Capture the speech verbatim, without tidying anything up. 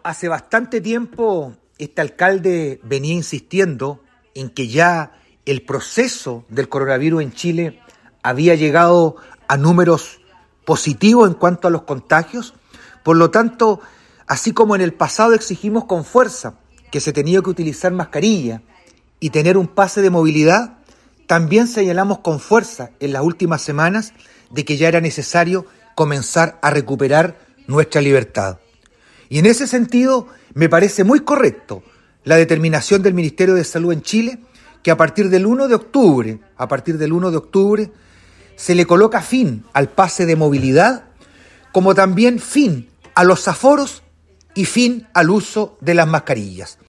Hace bastante tiempo este alcalde venía insistiendo en que ya el proceso del coronavirus en Chile había llegado a números positivos en cuanto a los contagios. Por lo tanto, así como en el pasado exigimos con fuerza que se tenía que utilizar mascarilla y tener un pase de movilidad, también señalamos con fuerza en las últimas semanas de que ya era necesario comenzar a recuperar nuestra libertad. Y en ese sentido me parece muy correcto la determinación del Ministerio de Salud en Chile que a partir del uno de octubre, a partir del uno de octubre, se le coloca fin al pase de movilidad, como también fin a los aforos y fin al uso de las mascarillas.